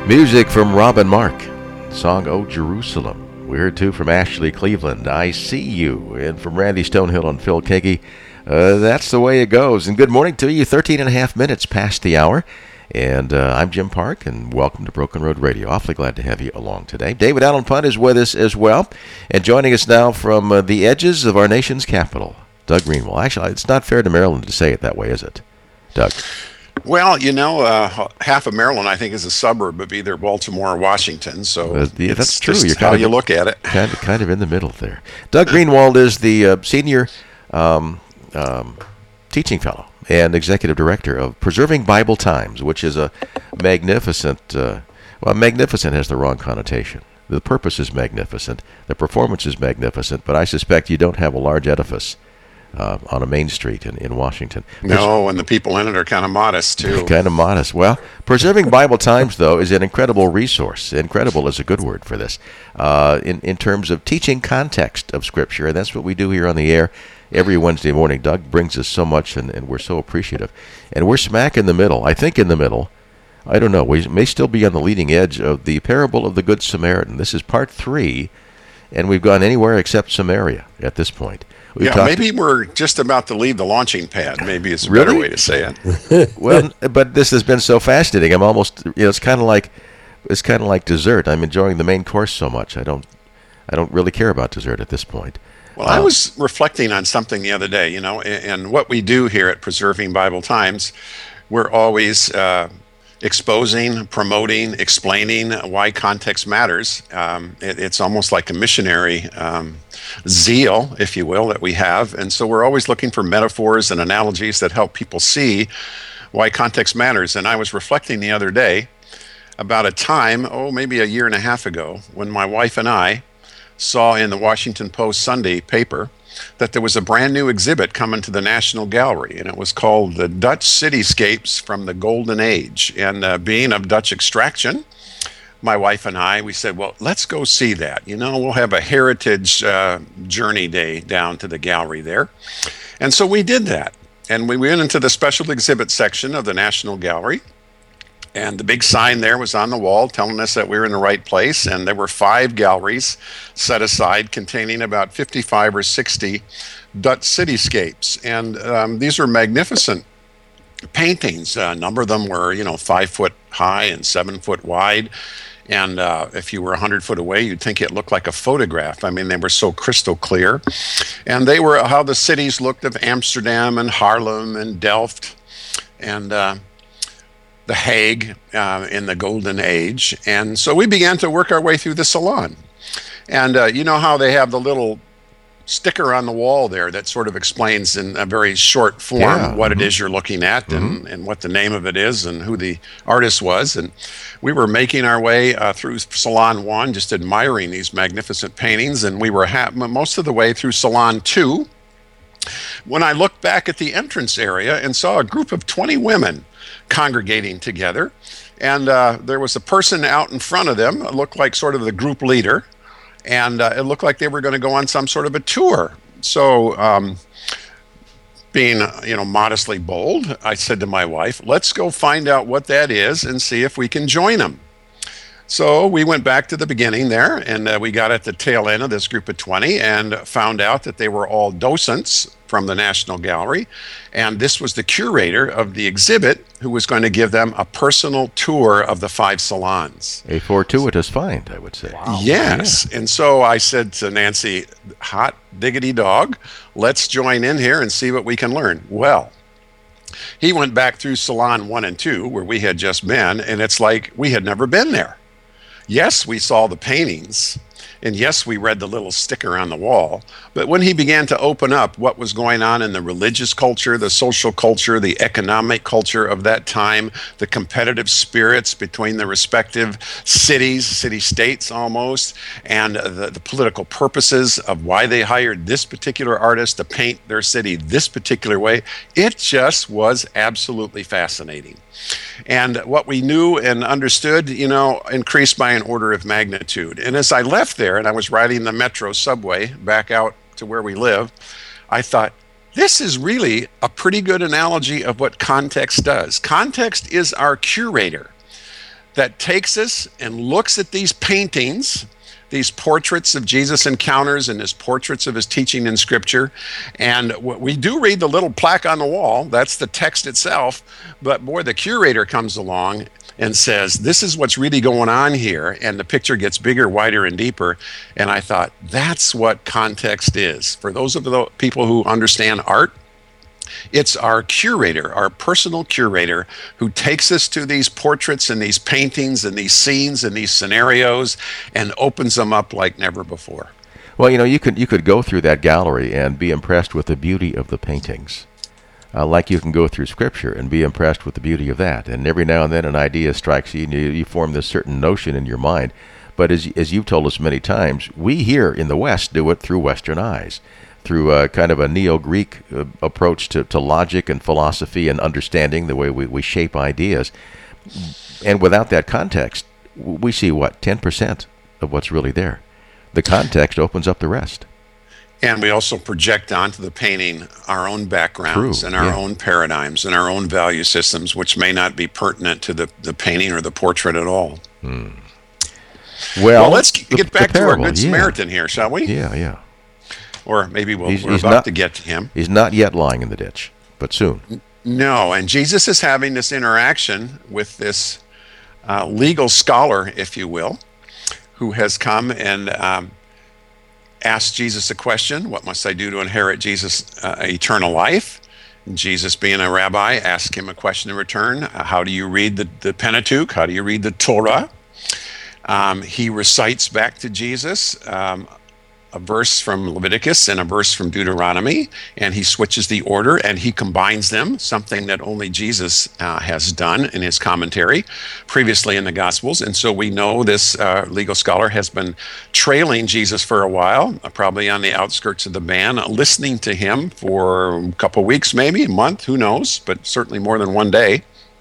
Music from Rob and Mark. Song "Oh Jerusalem." We heard too from Ashley Cleveland, "I See You." And from Randy Stonehill and Phil Keggy, "That's the Way It Goes." And good morning to you, 13 and a half minutes past the hour. And I'm Jim Park, and welcome to Broken Road Radio. Awfully glad to have you along today. David Allen Punt is with us as well. And joining us now from the edges of our nation's capital, Doug Greenwald. Actually, it's not fair to Maryland to say it that way, is it, Doug? Well, half of Maryland, I think, is a suburb of either Baltimore or Washington. So yeah, that's true. You're how you look at it. Kind of in the middle there. Doug Greenwald is the senior teaching fellow and executive director of Preserving Bible Times, which is a magnificent, magnificent has the wrong connotation. The purpose is magnificent. The performance is magnificent, but I suspect you don't have a large edifice on a main street in Washington. No, and the people in it are kind of modest, too. Kind of modest. Well, Preserving Bible Times, though, is an incredible resource. Incredible is a good word for this, in terms of teaching context of Scripture, and that's what we do here on the air every Wednesday morning. Doug brings us so much, and we're so appreciative. And we're smack in the middle, I think in the middle. I don't know. We may still be on the leading edge of the parable of the Good Samaritan. This is part 3, and we've gone anywhere except Samaria at this point. Maybe we're just about to leave the launching pad. Maybe it's a better way to say it. Well, but this has been so fascinating. I'm almost, it's kind of like dessert. I'm enjoying the main course so much. I don't really care about dessert at this point. Well, I was reflecting on something the other day, and what we do here at Preserving Bible Times, we're always exposing, promoting, explaining why context matters. It's almost like a missionary zeal, if you will, that we have. And so we're always looking for metaphors and analogies that help people see why context matters. And I was reflecting the other day about a time, maybe a year and a half ago, when my wife and I saw in the Washington Post Sunday paper that there was a brand new exhibit coming to the National Gallery, and it was called The Dutch Cityscapes from the Golden Age. And being of Dutch extraction, my wife and I, we said, well, let's go see that. We'll have a heritage journey day down to the gallery there. And so we did that. And we went into the special exhibit section of the National Gallery. And the big sign there was on the wall telling us that we were in the right place. And there were 5 galleries set aside containing about 55 or 60 Dutch cityscapes. And these are magnificent paintings. A number of them were, 5 foot high and 7 foot wide. And if you were 100 foot away, you'd think it looked like a photograph. I mean, they were so crystal clear. And they were how the cities looked of Amsterdam and Haarlem and Delft and The Hague in the Golden Age. And so we began to work our way through the salon. And you know how they have the little sticker on the wall there that sort of explains in a very short form what it is you're looking at and what the name of it is and who the artist was. And we were making our way through Salon 1, just admiring these magnificent paintings. And we were most of the way through Salon 2 when I looked back at the entrance area and saw a group of 20 women congregating together, and there was a person out in front of them. It looked like sort of the group leader, and it looked like they were going to go on some sort of a tour. So being modestly bold, I said to my wife, let's go find out what that is and see if we can join them. So we went back to the beginning there, and we got at the tail end of this group of 20 and found out that they were all docents from the National Gallery, and this was the curator of the exhibit who was going to give them a personal tour of the 5 salons. A fortuitous find, I would say. Wow. Yes, yeah. And so I said to Nancy, hot diggity dog, let's join in here and see what we can learn. Well, he went back through Salon 1 and 2, where we had just been, and it's like we had never been there. Yes, we saw the paintings, and yes, we read the little sticker on the wall, but when he began to open up what was going on in the religious culture, the social culture, the economic culture of that time, the competitive spirits between the respective cities, city-states almost, and the political purposes of why they hired this particular artist to paint their city this particular way, it just was absolutely fascinating. And what we knew and understood, increased by an order of magnitude. And as I left there and I was riding the metro subway back out to where we live, I thought, this is really a pretty good analogy of what context does. Context is our curator. that takes us and looks at these paintings, these portraits of Jesus' encounters and his portraits of his teaching in Scripture. And we do read the little plaque on the wall. That's the text itself. But boy, the curator comes along and says, this is what's really going on here. And the picture gets bigger, wider, and deeper. And I thought, that's what context is. For those of the people who understand art, it's our curator, our personal curator, who takes us to these portraits and these paintings and these scenes and these scenarios and opens them up like never before. Well, you could go through that gallery and be impressed with the beauty of the paintings. Like you can go through Scripture and be impressed with the beauty of that. And every now and then an idea strikes you, and you form this certain notion in your mind. But as you've told us many times, we here in the West do it through Western eyes, through kind of a Neo-Greek approach to logic and philosophy and understanding, the way we shape ideas. And without that context, we see, 10% of what's really there. The context opens up the rest. And we also project onto the painting our own backgrounds and our own paradigms and our own value systems, which may not be pertinent to the painting or the portrait at all. Well, let's get back to our Good Samaritan here, shall we? Yeah. Or maybe we're about to get to him. He's not yet lying in the ditch, but soon. No, and Jesus is having this interaction with this legal scholar, if you will, who has come and asked Jesus a question: what must I do to inherit eternal life? And Jesus, being a rabbi, asked him a question in return. How do you read the Pentateuch? How do you read the Torah? He recites back to Jesus a verse from Leviticus and a verse from Deuteronomy, and he switches the order and he combines them, something that only Jesus has done in his commentary previously in the Gospels. And so we know this legal scholar has been trailing Jesus for a while, probably on the outskirts of the ban, listening to him for a couple weeks, maybe a month, who knows, but certainly more than one day.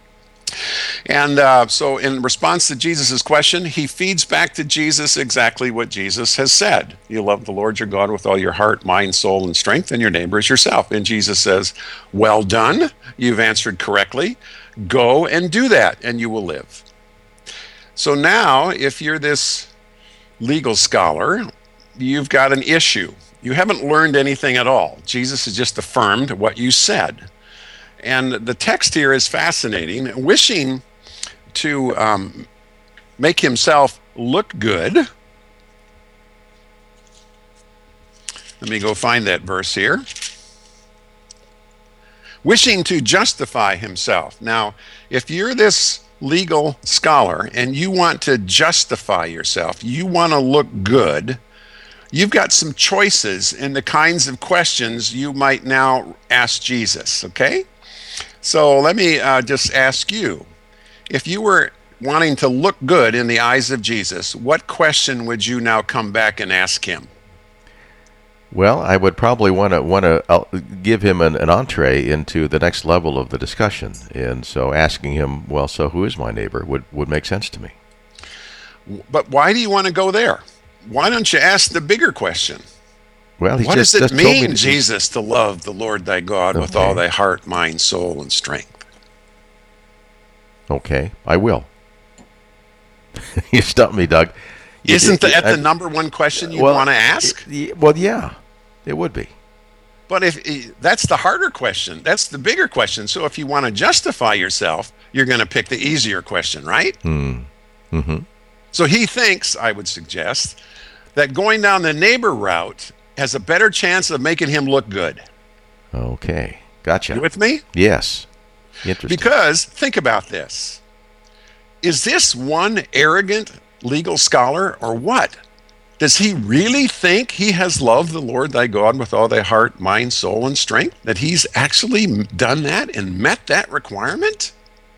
And so in response to Jesus' question, he feeds back to Jesus exactly what Jesus has said. You love the Lord your God with all your heart, mind, soul, and strength, and your neighbor as yourself. And Jesus says, well done, you've answered correctly. Go and do that, and you will live. So now, if you're this legal scholar, you've got an issue. You haven't learned anything at all. Jesus has just affirmed what you said. And the text here is fascinating. Wishing to make himself look good. Let me go find that verse here. Wishing to justify himself. Now, if you're this legal scholar and you want to justify yourself, you want to look good, you've got some choices in the kinds of questions you might now ask Jesus, okay? So let me just ask you, if you were wanting to look good in the eyes of Jesus, what question would you now come back and ask him? Well, I would probably want to give him an entree into the next level of the discussion. And so asking him, well, so who is my neighbor, would make sense to me. But why do you want to go there? Why don't you ask the bigger question? Well, what does it mean, Jesus, to love the Lord thy God with all thy heart, mind, soul, and strength? Okay, I will. You stumped me, Doug. Isn't that the number one question you want to ask? Well, yeah, it would be. But if that's the harder question, that's the bigger question. So if you want to justify yourself, you're going to pick the easier question, right? Mm-hmm. So he thinks, I would suggest, that going down the neighbor route has a better chance of making him look good. Okay, gotcha. You with me? Yes. Interesting. Because, think about this. Is this one arrogant legal scholar or what? Does he really think he has loved the Lord thy God with all thy heart, mind, soul, and strength? That he's actually done that and met that requirement?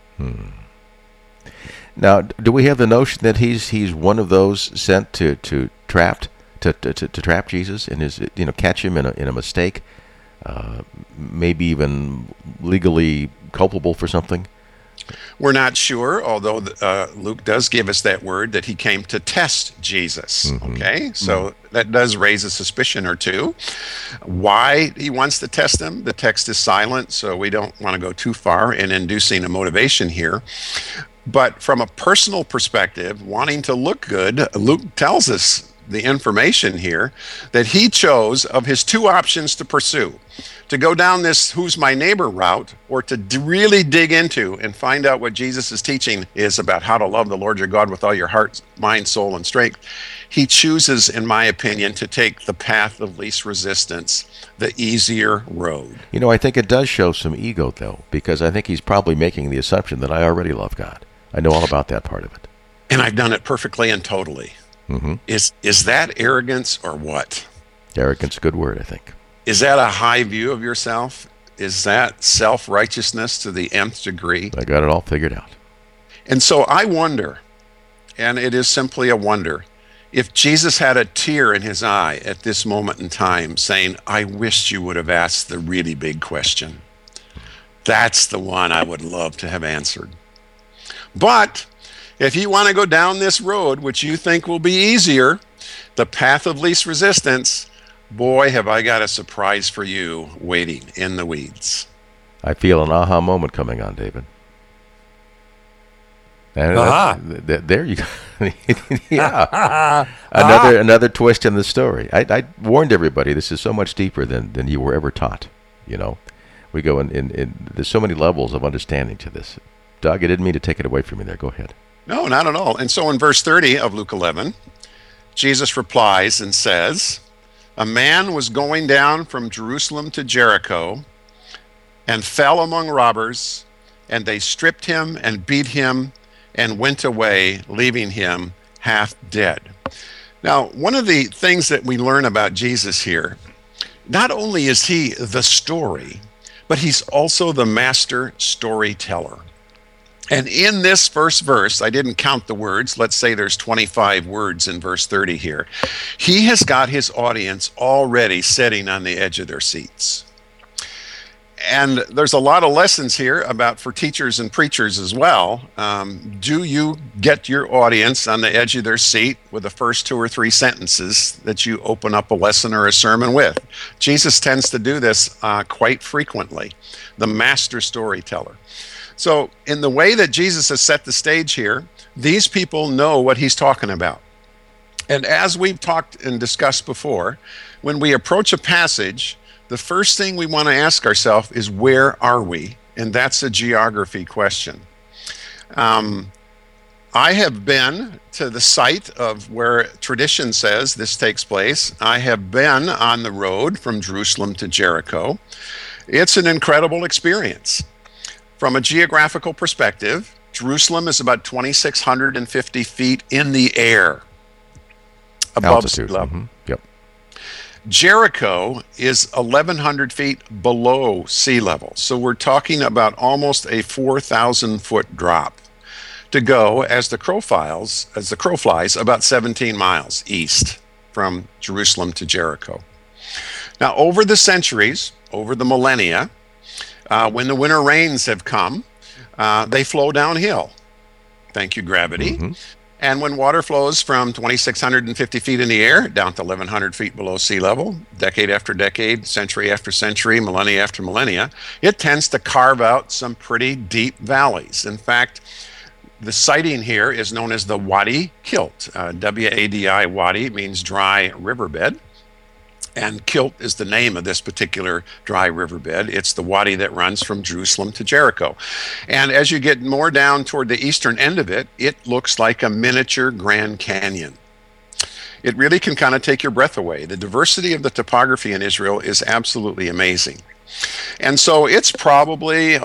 Now, do we have the notion that he's one of those sent to trap Jesus in his, catch him in a mistake, maybe even legally culpable for something? We're not sure, although Luke does give us that word that he came to test Jesus. Mm-hmm. Okay, so that does raise a suspicion or two. Why he wants to test him, the text is silent, so we don't want to go too far in inducing a motivation here. But from a personal perspective, wanting to look good, Luke tells us the information here that he chose of his two options to pursue, to go down this who's my neighbor route, or to really dig into and find out what Jesus is teaching is about how to love the Lord your God with all your heart, mind, soul, and strength. He chooses, in my opinion, to take the path of least resistance, the easier road. You know, I think it does show some ego, though, because I think he's probably making the assumption that I already love God. I know all about that part of it. And I've done it perfectly and totally. Mm-hmm. Is that arrogance or what? Arrogance is a good word, I think. Is that a high view of yourself? Is that self-righteousness to the nth degree? I got it all figured out. And so I wonder, and it is simply a wonder, if Jesus had a tear in his eye at this moment in time saying, I wish you would have asked the really big question. That's the one I would love to have answered. But if you want to go down this road, which you think will be easier, the path of least resistance, boy, have I got a surprise for you waiting in the weeds. I feel an aha moment coming on, David. And there you go. Yeah. Another twist in the story. I warned everybody this is so much deeper than you were ever taught. You know, we go in there's so many levels of understanding to this. Doug, I didn't mean to take it away from you there. Go ahead. No, not at all. And so in verse 30 of Luke 11, Jesus replies and says, a man was going down from Jerusalem to Jericho and fell among robbers, and they stripped him and beat him and went away, leaving him half dead. Now, one of the things that we learn about Jesus here, not only is he the story, but he's also the master storyteller. And in this first verse, I didn't count the words. Let's say there's 25 words in verse 30 here. He has got his audience already sitting on the edge of their seats. And there's a lot of lessons here about for teachers and preachers as well. Do you get your audience on the edge of their seat with the first 2 or 3 sentences that you open up a lesson or a sermon with? Jesus tends to do this quite frequently, the master storyteller. So in the way that Jesus has set the stage here, these people know what he's talking about. And as we've talked and discussed before, when we approach a passage, the first thing we want to ask ourselves is, where are we? And that's a geography question. I have been to the site of where tradition says this takes place. I have been on the road from Jerusalem to Jericho. It's an incredible experience. From a geographical perspective, Jerusalem is about 2,650 feet in the air above sea level. Mm-hmm. Yep. Jericho is 1,100 feet below sea level. So we're talking about almost a 4,000 foot drop to go as the crow flies about 17 miles east from Jerusalem to Jericho. Now, over the centuries, over the millennia, when the winter rains have come, they flow downhill. Thank you, gravity. Mm-hmm. And when water flows from 2,650 feet in the air down to 1,100 feet below sea level, decade after decade, century after century, millennia after millennia, it tends to carve out some pretty deep valleys. In fact, the siting here is known as the Wadi Kilt. W-A-D-I, Wadi means dry riverbed. And Kilt is the name of this particular dry riverbed. It's the wadi that runs from Jerusalem to Jericho. And as you get more down toward the eastern end of it, it looks like a miniature Grand Canyon. It really can kind of take your breath away. The diversity of the topography in Israel is absolutely amazing. And so it's probably,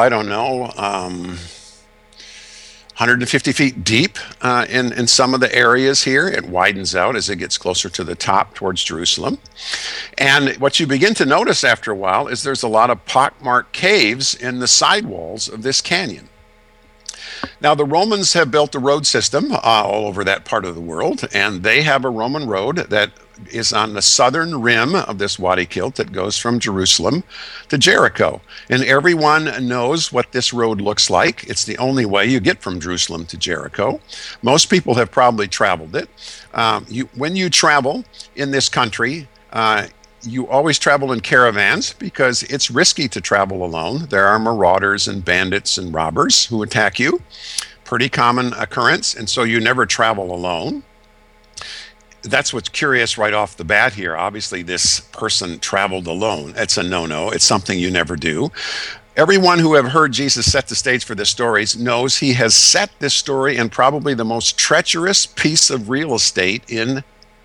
150 feet deep in some of the areas here. It widens out as it gets closer to the top towards Jerusalem. And what you begin to notice after a while is there's a lot of pockmarked caves in the sidewalls of this canyon. Now, the Romans have built a road system all over that part of the world, and they have a Roman road that is on the southern rim of this Wadi Kilt that goes from Jerusalem to Jericho. And everyone knows what this road looks like. It's the only way you get from Jerusalem to Jericho. Most people have probably traveled it. When you travel in this country, you always travel in caravans because it's risky to travel alone. There are marauders and bandits and robbers who attack you. pretty common occurrence, and so you never travel alone. That's what's curious right off the bat here. Obviously, this person traveled alone. It's a no-no. It's something you never do. Everyone who have heard Jesus set the stage for this stories knows he has set this story in probably the most treacherous piece of real estate in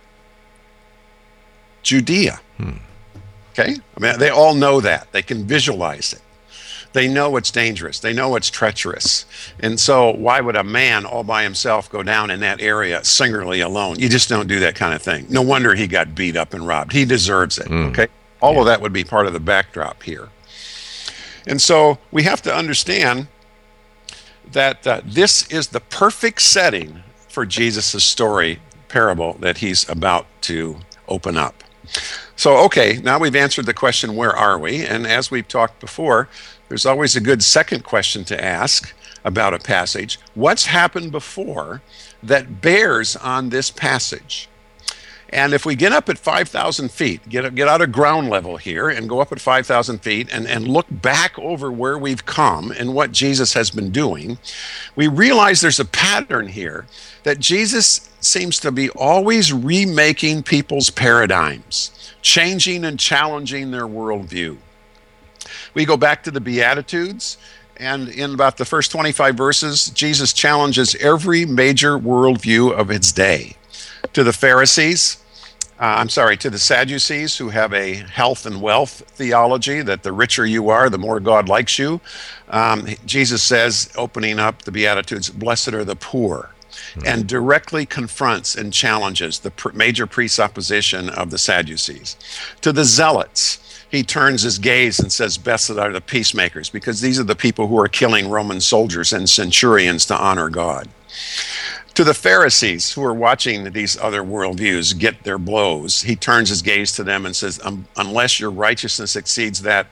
Judea. Okay? I mean, they all know that. They can visualize it. They know it's dangerous. They know it's treacherous. And so why would a man all by himself go down in that area singularly alone? You just don't do that kind of thing. No wonder he got beat up and robbed. He deserves it. Okay? All of that would be part of the backdrop here. And so we have to understand that this is the perfect setting for Jesus' story parable that he's about to open up. So, okay, now we've answered the question, where are we? And as we've talked before, there's always a good second question to ask about a passage. What's happened before that bears on this passage? And if we get up at 5,000 feet, get out of ground level here and go up at 5,000 feet and look back over where we've come and what Jesus has been doing, we realize there's a pattern here that Jesus seems to be always remaking people's paradigms, changing and challenging their worldview. We go back to the Beatitudes, and in about the first 25 verses, Jesus challenges every major worldview of its day. To the Pharisees, to the Sadducees, who have a health and wealth theology, that the richer you are, the more God likes you. Jesus says, opening up the Beatitudes, blessed are the poor, and directly confronts and challenges the major presupposition of the Sadducees. To the Zealots, he turns his gaze and says, blessed are the peacemakers, because these are the people who are killing Roman soldiers and centurions to honor God. To the Pharisees, who are watching these other worldviews get their blows, he turns his gaze to them and says, unless your righteousness exceeds that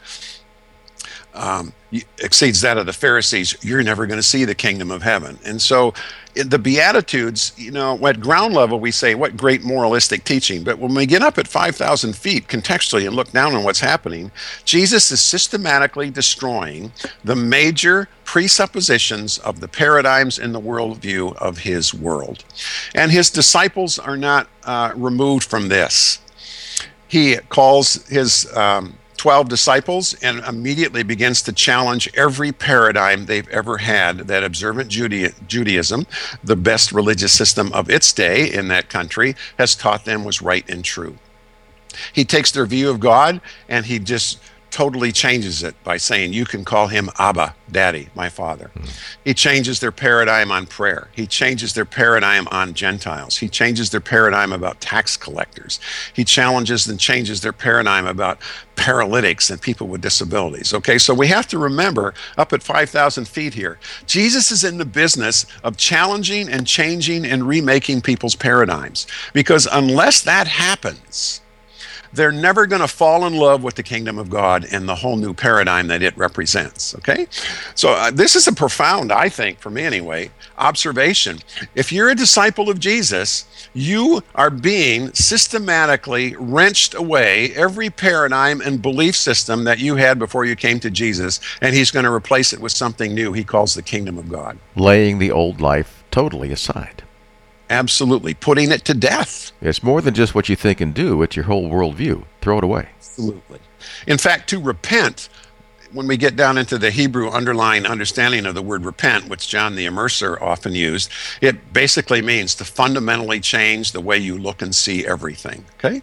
of the Pharisees, you're never going to see the kingdom of heaven. And so in the Beatitudes, at ground level, we say, what great moralistic teaching. But when we get up at 5,000 feet contextually and look down on what's happening, Jesus is systematically destroying the major presuppositions of the paradigms in the worldview of his world. And his disciples are not removed from this. He calls his 12 disciples and immediately begins to challenge every paradigm they've ever had that observant Judaism, the best religious system of its day in that country, has taught them was right and true. He takes their view of God and he just totally changes it by saying, you can call him Abba, Daddy, my Father. He changes their paradigm on prayer. He changes their paradigm on Gentiles. He changes their paradigm about tax collectors. He challenges and changes their paradigm about paralytics and people with disabilities. Okay, so we have to remember, up at 5,000 feet here, Jesus is in the business of challenging and changing and remaking people's paradigms. Because unless that happens, they're never going to fall in love with the kingdom of God and the whole new paradigm that it represents, okay? So this is a profound, I think, for me anyway, observation. If you're a disciple of Jesus, you are being systematically wrenched away every paradigm and belief system that you had before you came to Jesus, and he's going to replace it with something new he calls the kingdom of God. Laying the old life totally aside. Absolutely. Putting it to death. It's more than just what you think and do. It's your whole worldview. Throw it away. Absolutely. In fact, to repent, when we get down into the Hebrew underlying understanding of the word repent, which John the Immerser often used, it basically means to fundamentally change the way you look and see everything. Okay?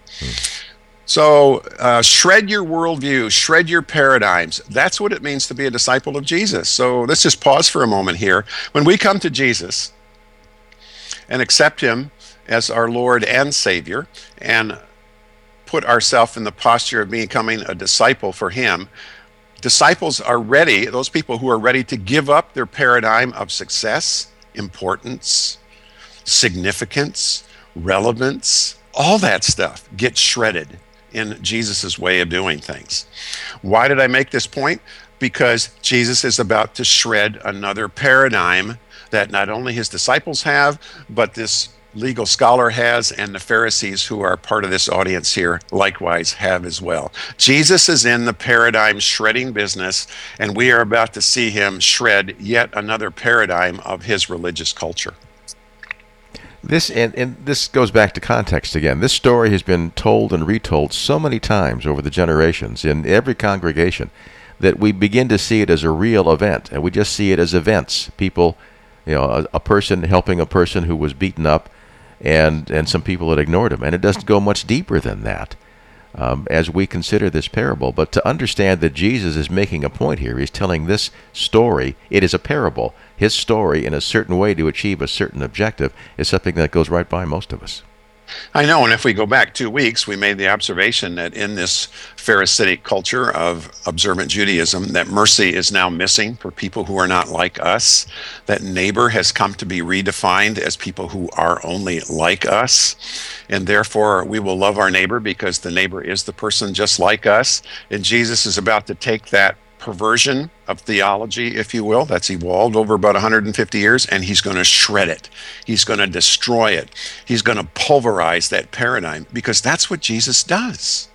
So shred your worldview, shred your paradigms. That's what it means to be a disciple of Jesus. So let's just pause for a moment here. When we come to Jesus and accept him as our Lord and Savior, and put ourselves in the posture of becoming a disciple for him, disciples are ready, those people who are ready to give up their paradigm of success, importance, significance, relevance, all that stuff gets shredded in Jesus' way of doing things. Why did I make this point? Because Jesus is about to shred another paradigm that not only his disciples have, but this legal scholar has, and the Pharisees who are part of this audience here likewise have as well. Jesus is in the paradigm shredding business, and we are about to see him shred yet another paradigm of his religious culture. This and this goes back to context again. This story has been told and retold so many times over the generations in every congregation that we begin to see it as a real event, and we just see it as events. People, a person helping a person who was beaten up, and some people had ignored him, and it doesn't go much deeper than that as we consider this parable. But to understand that Jesus is making a point here, he's telling this story. It is a parable. His story, in a certain way to achieve a certain objective, is something that goes right by most of us. I know, and if we go back 2 weeks, we made the observation that in this Pharisaic culture of observant Judaism, that mercy is now missing for people who are not like us, that neighbor has come to be redefined as people who are only like us, and therefore we will love our neighbor because the neighbor is the person just like us, and Jesus is about to take that perversion of theology, if you will, that's evolved over about 150 years, and he's going to shred it. He's going to destroy it. He's going to pulverize that paradigm, because that's what Jesus does.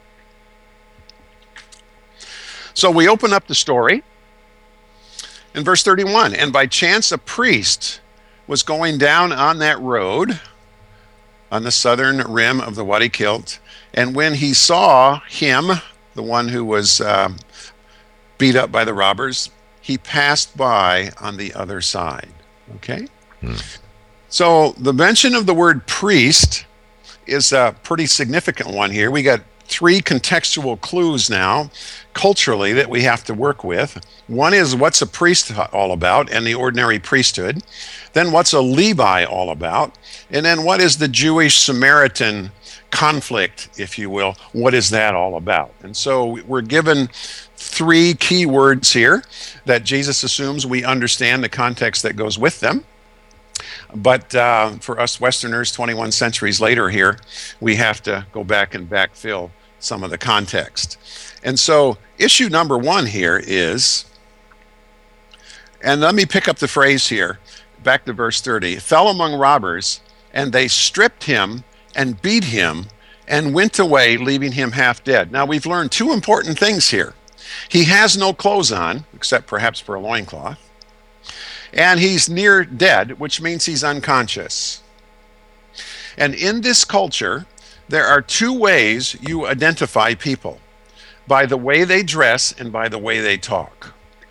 So we open up the story in verse 31, and by chance a priest was going down on that road on the southern rim of the Wadi Kilt, and when he saw him, the one who was beat up by the robbers, he passed by on the other side. Okay? So the mention of the word priest is a pretty significant one here. We got 3 contextual clues now, culturally, that we have to work with. One is, what's a priest all about and the ordinary priesthood? Then what's a Levi all about? And then what is the Jewish-Samaritan conflict, if you will? What is that all about? And so we're given 3 key words here that Jesus assumes we understand the context that goes with them. But for us Westerners 21 centuries later here, we have to go back and backfill some of the context. And so issue number 1 here is, and let me pick up the phrase here, back to verse 30, fell among robbers, and they stripped him and beat him and went away, leaving him half dead. Now we've learned 2 important things here. He has no clothes on, except perhaps for a loincloth. And he's near dead, which means he's unconscious. And in this culture, there are 2 ways you identify people: by the way they dress and by the way they talk.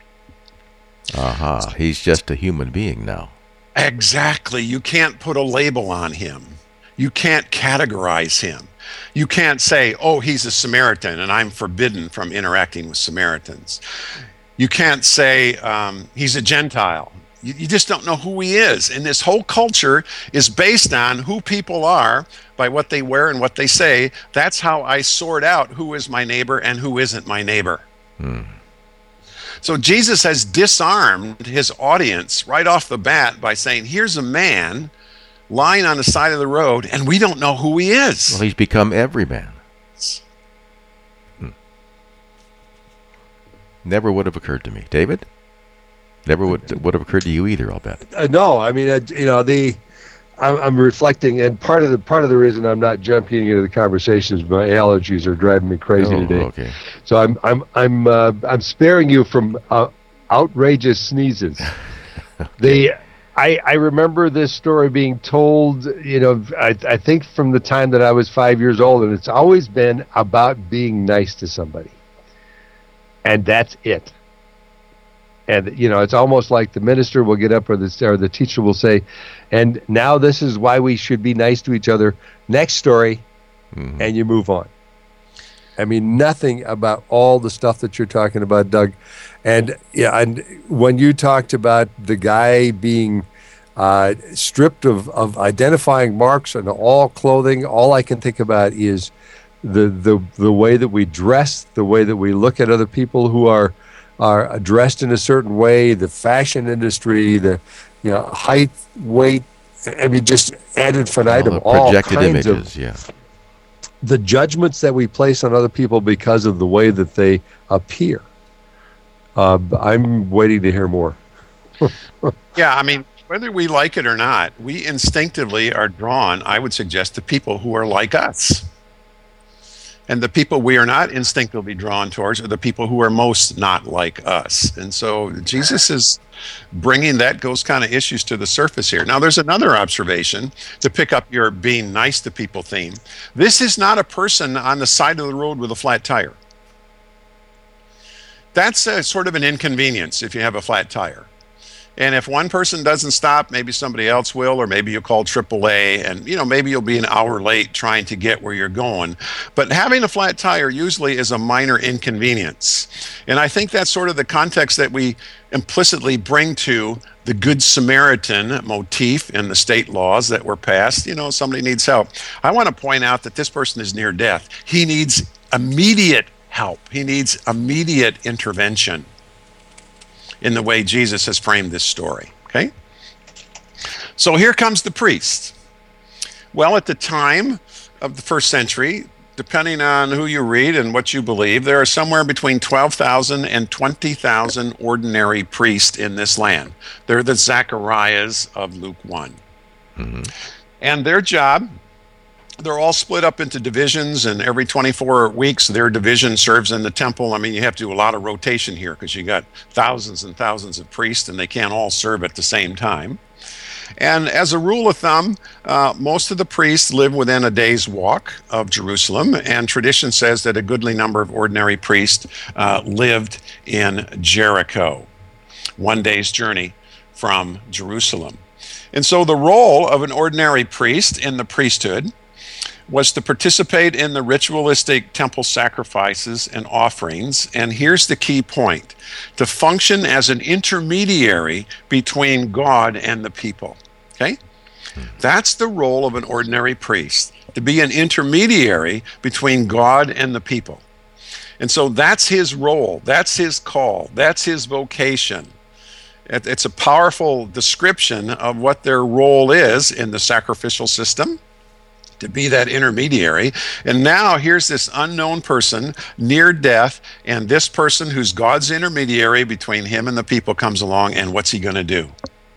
Aha, he's just a human being now. Exactly. You can't put a label on him. You can't categorize him. You can't say, oh, he's a Samaritan and I'm forbidden from interacting with Samaritans. You can't say he's a Gentile. You just don't know who he is. And this whole culture is based on who people are by what they wear and what they say. That's how I sort out who is my neighbor and who isn't my neighbor. So Jesus has disarmed his audience right off the bat by saying, here's a man lying on the side of the road, and we don't know who he is. Well, he's become every man. Never would have occurred to me. David? Never would have occurred to you either, I'll bet. No, I mean, I'm reflecting, and part of the reason I'm not jumping into the conversations, my allergies are driving me crazy today. Okay. So I'm sparing you from outrageous sneezes. I remember this story being told, I think from the time that I was 5 years old, and it's always been about being nice to somebody. And that's it. And, it's almost like the minister will get up or the teacher will say, and now this is why we should be nice to each other. Next story, and you move on. I mean, nothing about all the stuff that you're talking about, Doug. And when you talked about the guy being stripped of identifying marks and all clothing, all I can think about is the way that we dress, the way that we look at other people who are dressed in a certain way, the fashion industry, the height, weight, I mean, just ad infinitum, all projected kinds images, of the judgments that we place on other people because of the way that they appear. I'm waiting to hear more. Yeah, I mean, Whether we like it or not, we instinctively are drawn, I would suggest, to people who are like us. And the people we are not instinctively drawn towards are the people who are most not like us. And so Jesus is bringing those kind of issues to the surface here. Now, there's another observation to pick up your being nice to people theme. This is not a person on the side of the road with a flat tire. That's a sort of an inconvenience if you have a flat tire. And if one person doesn't stop, maybe somebody else will, or maybe you call AAA, and maybe you'll be an hour late trying to get where you're going. But having a flat tire usually is a minor inconvenience. And I think that's sort of the context that we implicitly bring to the Good Samaritan motif in the state laws that were passed. Somebody needs help. I want to point out that this person is near death. He needs immediate help. He needs immediate intervention in the way Jesus has framed this story, okay? So here comes the priest. Well, at the time of the first century, depending on who you read and what you believe, there are somewhere between 12,000 and 20,000 ordinary priests in this land. They're the Zacharias of Luke 1. Mm-hmm. And their job, they're all split up into divisions, and every 24 weeks their division serves in the temple. I mean, you have to do a lot of rotation here because you got thousands and thousands of priests, and they can't all serve at the same time. And as a rule of thumb, most of the priests live within a day's walk of Jerusalem, and tradition says that a goodly number of ordinary priests lived in Jericho, 1 day's journey from Jerusalem. And so the role of an ordinary priest in the priesthood was to participate in the ritualistic temple sacrifices and offerings. And here's the key point: to function as an intermediary between God and the people. Okay? That's the role of an ordinary priest, to be an intermediary between God and the people. And so that's his role, that's his call, that's his vocation. It's a powerful description of what their role is in the sacrificial system, to be that intermediary. And now here's this unknown person near death, and this person who's God's intermediary between him and the people comes along, and what's he going to do?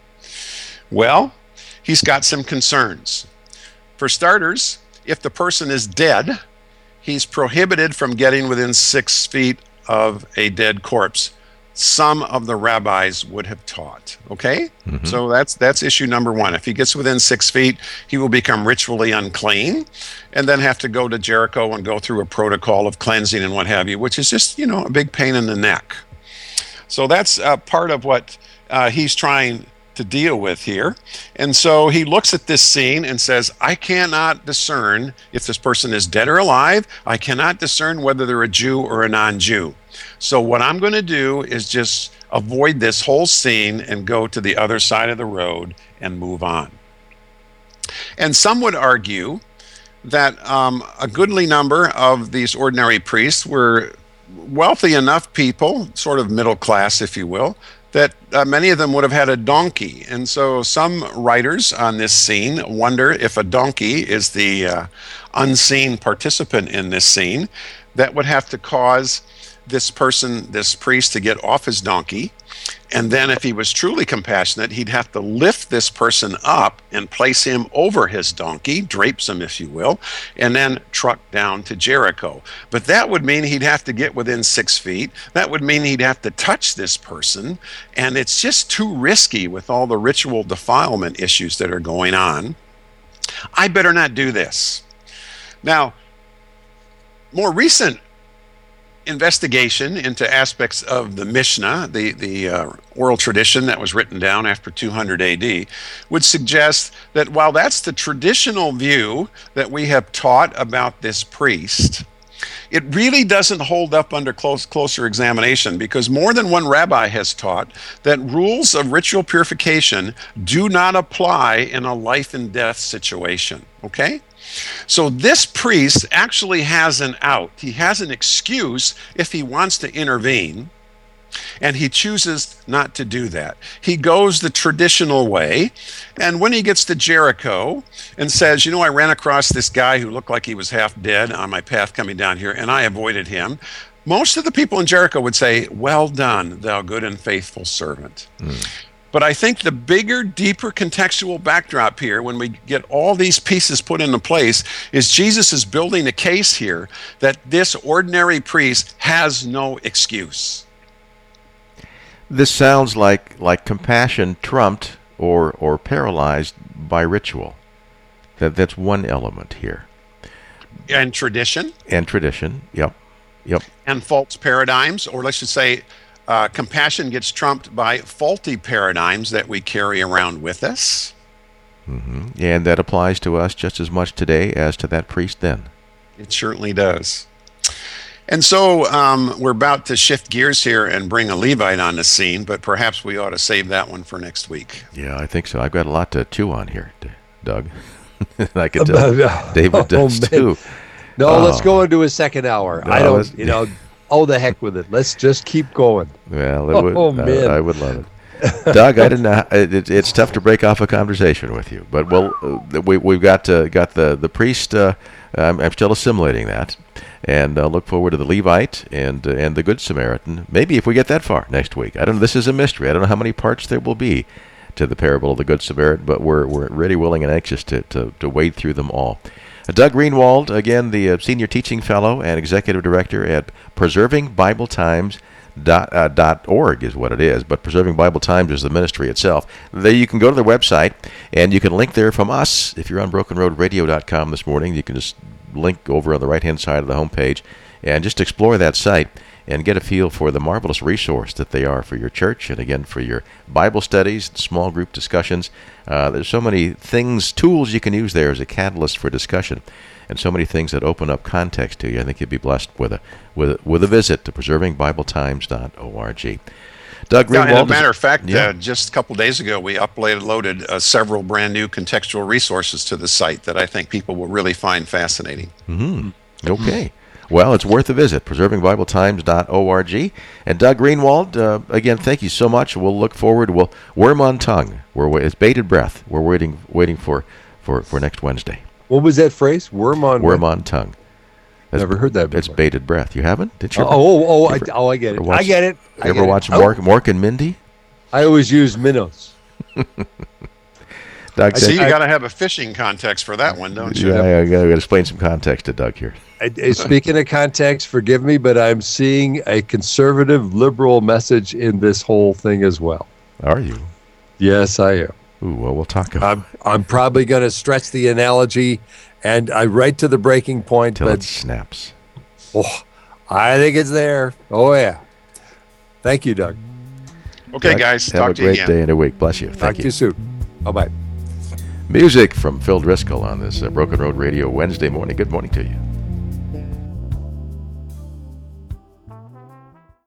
Well, he's got some concerns. For starters, if the person is dead, he's prohibited from getting within 6 feet of a dead corpse. Some of the rabbis would have taught, okay? Mm-hmm. So that's issue number one. If he gets within 6 feet, he will become ritually unclean and then have to go to Jericho and go through a protocol of cleansing and what have you, which is just, a big pain in the neck. So that's part of what he's trying to deal with here. And so he looks at this scene and says, I cannot discern if this person is dead or alive. I cannot discern whether they're a Jew or a non-Jew. So what I'm going to do is just avoid this whole scene and go to the other side of the road and move on. And some would argue that a goodly number of these ordinary priests were wealthy enough people, sort of middle class, if you will, that many of them would have had a donkey. And so some writers on this scene wonder if a donkey is the unseen participant in this scene that would have to cause this priest, to get off his donkey. And then if he was truly compassionate, he'd have to lift this person up and place him over his donkey, drapes him, if you will, and then truck down to Jericho. But that would mean he'd have to get within 6 feet. That would mean he'd have to touch this person. And it's just too risky with all the ritual defilement issues that are going on. I better not do this. Now, more recent investigation into aspects of the Mishnah, the oral tradition that was written down after 200 AD, would suggest that while that's the traditional view that we have taught about this priest, it really doesn't hold up under closer examination, because more than one rabbi has taught that rules of ritual purification do not apply in a life and death situation, okay? So this priest actually has an out. He has an excuse if he wants to intervene, and he chooses not to do that. He goes the traditional way, and when he gets to Jericho and says, I ran across this guy who looked like he was half dead on my path coming down here, and I avoided him, most of the people in Jericho would say, well done, thou good and faithful servant. But I think the bigger, deeper contextual backdrop here, when we get all these pieces put into place, is Jesus is building a case here that this ordinary priest has no excuse. This sounds like compassion trumped or paralyzed by ritual. That's one element here. And tradition. And tradition, yep. And false paradigms, or let's just say compassion gets trumped by faulty paradigms that we carry around with us. Mm-hmm. And that applies to us just as much today as to that priest then. It certainly does. And so we're about to shift gears here and bring a Levite on the scene, but perhaps we ought to save that one for next week. Yeah, I think so. I've got a lot to chew on here, Doug. I can tell David does too. No, let's go into a second hour. No, I don't, oh, the heck with it. Let's just keep going. Well, man. I would love it. Doug, I didn't know. It's tough to break off a conversation with you, but we've got the priest. I'm still assimilating that, and look forward to the Levite and the Good Samaritan. Maybe if we get that far next week. I don't know. This is a mystery. I don't know how many parts there will be to the parable of the Good Samaritan, but we're really willing and anxious to wade through them all. Doug Greenwald, again, the Senior Teaching Fellow and Executive Director at PreservingBibleTimes.org is what it is, but Preserving Bible Times is the ministry itself. There you can go to their website, and you can link there from us. If you're on BrokenRoadRadio.com this morning, you can just link over on the right-hand side of the homepage and just explore that site and get a feel for the marvelous resource that they are for your church and, again, for your Bible studies, small group discussions. There's so many things, tools you can use there as a catalyst for discussion, and so many things that open up context to you. I think you'd be blessed with a visit to preservingbibleTimes.org. Doug Greenwald. As a matter of fact, just a couple days ago, we uploaded several brand new contextual resources to the site that I think people will really find fascinating. Mm-hmm. Okay. Well, it's worth a visit, preservingbibleTimes.org. And Doug Greenwald, again, thank you so much. We'll look forward. We'll worm on tongue. It's bated breath. We're waiting for next Wednesday. What was that phrase? Worm on tongue. Never heard that before. It's bated breath. You haven't? Did you? I get it. I get it. You ever watch Mork and Mindy? I always use minnows. Doug, I see you got to have a fishing context for that one, don't you? Yeah, I got to explain some context to Doug here. Speaking of context, forgive me, but I'm seeing a conservative, liberal message in this whole thing as well. Are you? Yes, I am. Ooh, well, we'll talk about it. I'm probably going to stretch the analogy, and I right to the breaking point. Till it snaps. Oh, I think it's there. Oh, yeah. Thank you, Doug. Okay, Doug, guys. Have a great day and a week. Bless you. Talk to you soon. Bye-bye. Music from Phil Driscoll on this Broken Road Radio Wednesday morning. Good morning to you.